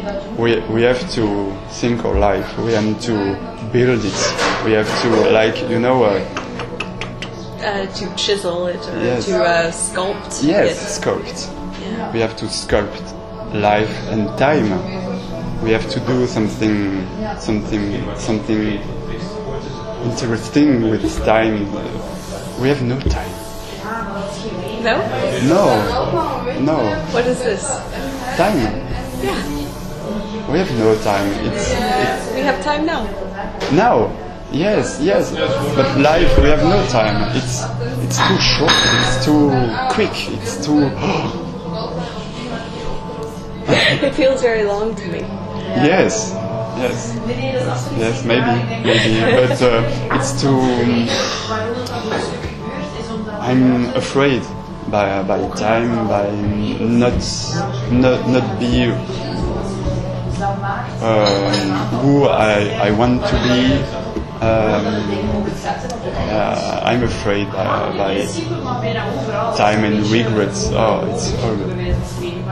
we have to think our life. We have to build it. We have to to chisel it or Yes. to sculpt yes, it. sculpt. Yeah. We have to sculpt life and time. We have to do something interesting with time. We have no time. No? No. What is this? Time. Yeah. We have no time. It's We have time now. now. Yes. But life, we have no time. It's too short. It's too quick. It's too. It feels very long to me. Yes, maybe, but it's too. I'm afraid by time, by not be who I want to be. I'm afraid by time and regrets. Oh, it's horrible.